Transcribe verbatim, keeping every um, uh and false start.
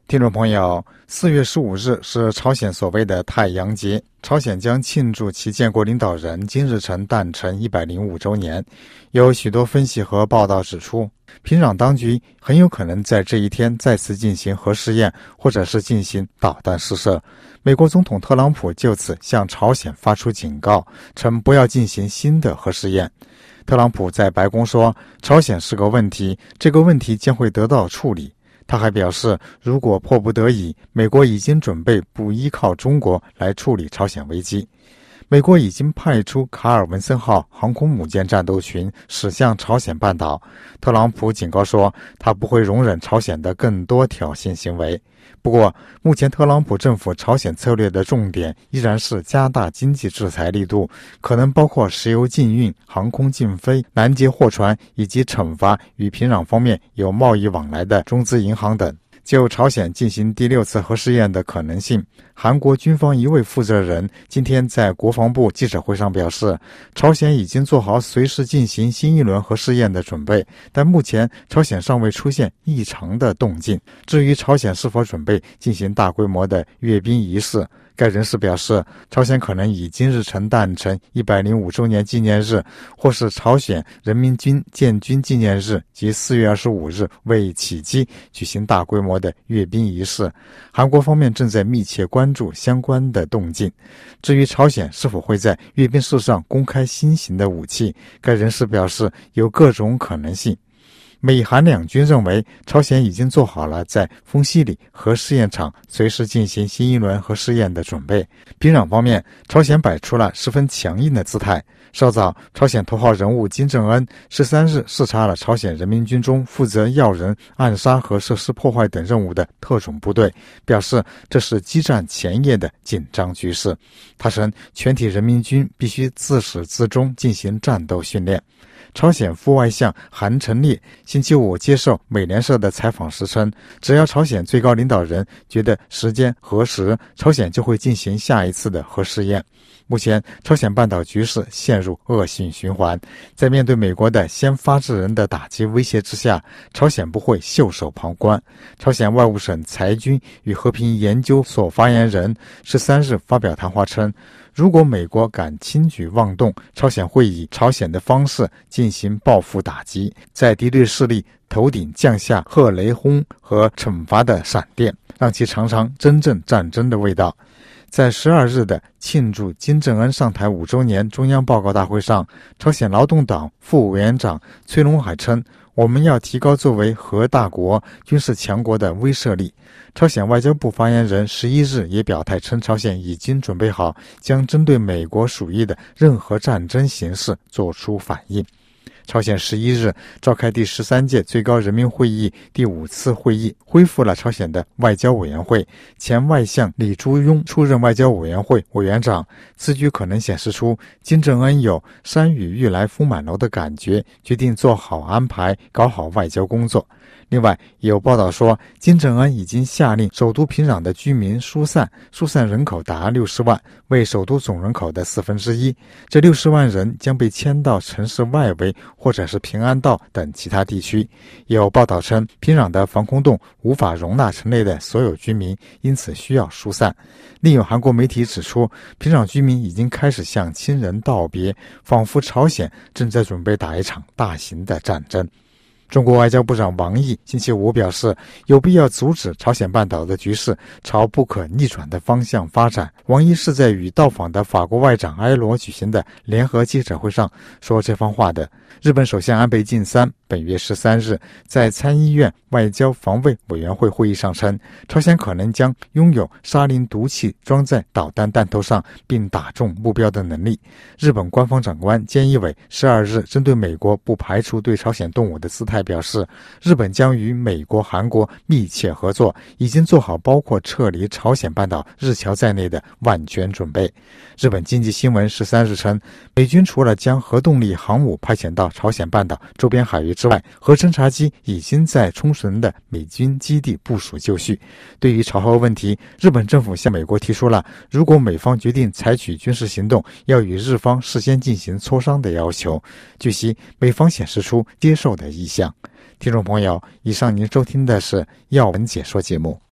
听众朋友，四月十五日是朝鲜所谓的太阳节，朝鲜将庆祝其建国领导人金日成诞辰一百零五周年。有许多分析和报道指出，平壤当局很有可能在这一天再次进行核试验，或者是进行导弹试射。美国总统特朗普就此向朝鲜发出警告，称不要进行新的核试验。特朗普在白宫说，朝鲜是个问题，这个问题将会得到处理。他还表示，如果迫不得已，美国已经准备不依靠中国来处理朝鲜危机。美国已经派出卡尔文森号航空母舰战斗群驶向朝鲜半岛。特朗普警告说，他不会容忍朝鲜的更多挑衅行为。不过，目前特朗普政府朝鲜策略的重点依然是加大经济制裁力度，可能包括石油禁运、航空禁飞、拦截货船，以及惩罚与平壤方面有贸易往来的中资银行等。就朝鲜进行第六次核试验的可能性，韩国军方一位负责人今天在国防部记者会上表示，朝鲜已经做好随时进行新一轮核试验的准备，但目前朝鲜尚未出现异常的动静。至于朝鲜是否准备进行大规模的阅兵仪式，该人士表示，朝鲜可能以金日成诞辰一百零五周年纪念日，或是朝鲜人民军建军纪念日及四月二十五日为起机举行大规模的阅兵仪式。韩国方面正在密切关注相关的动静。至于朝鲜是否会在阅兵式上公开新型的武器，该人士表示有各种可能性。美韩两军认为，朝鲜已经做好了在丰溪里核试验场随时进行新一轮核试验的准备。平壤方面，朝鲜摆出了十分强硬的姿态。稍早，朝鲜头号人物金正恩十三日视察了朝鲜人民军中负责要人、暗杀和设施破坏等任务的特种部队，表示这是激战前夜的紧张局势。他称，全体人民军必须自始至终进行战斗训练。朝鲜副外相韩成烈星期五接受美联社的采访时称，只要朝鲜最高领导人觉得时间合适，朝鲜就会进行下一次的核试验。目前，朝鲜半岛局势陷入恶性循环，在面对美国的先发制人的打击威胁之下，朝鲜不会袖手旁观。朝鲜外务省裁军与和平研究所发言人十三日发表谈话称，如果美国敢轻举妄动，朝鲜会以朝鲜的方式进行报复打击，在敌对势力头顶降下赫雷轰和惩罚的闪电，让其尝尝真正战争的味道。在十二日的庆祝金正恩上台五周年中央报告大会上，朝鲜劳动党副委员长崔龙海称，我们要提高作为核大国、军事强国的威慑力。朝鲜外交部发言人十一日也表态称，朝鲜已经准备好将针对美国属意的任何战争形式做出反应。朝鲜十一日召开第十三届最高人民会议第五次会议，恢复了朝鲜的外交委员会，前外相李朱庸出任外交委员会委员长。此举可能显示出金正恩有山雨欲来风满楼的感觉，决定做好安排，搞好外交工作。另外，有报道说，金正恩已经下令首都平壤的居民疏散，疏散人口达六十万，为首都总人口的四分之一。这六十万人将被迁到城市外围或者是平安道等其他地区。有报道称，平壤的防空洞无法容纳城内的所有居民，因此需要疏散。另有韩国媒体指出，平壤居民已经开始向亲人道别，仿佛朝鲜正在准备打一场大型的战争。中国外交部长王毅星期五表示，有必要阻止朝鲜半岛的局势朝不可逆转的方向发展。王毅是在与到访的法国外长埃罗举行的联合记者会上说这番话的。日本首相安倍晋三本月十三日在参议院外交防卫委员会会议上称，朝鲜可能将拥有沙林毒气装在导弹弹头上并打中目标的能力。日本官方长官菅义伟十二日针对美国不排除对朝鲜动武的姿态表示，日本将与美国、韩国密切合作，已经做好包括撤离朝鲜半岛日侨在内的万全准备。日本经济新闻十三日称，美军除了将核动力航母派遣到朝鲜半岛周边海域之外，核侦察机已经在冲绳的美军基地部署就绪。对于朝核问题，日本政府向美国提出了如果美方决定采取军事行动，要与日方事先进行磋商的要求。据悉，美方显示出接受的意向。听众朋友，以上您收听的是要闻解说节目。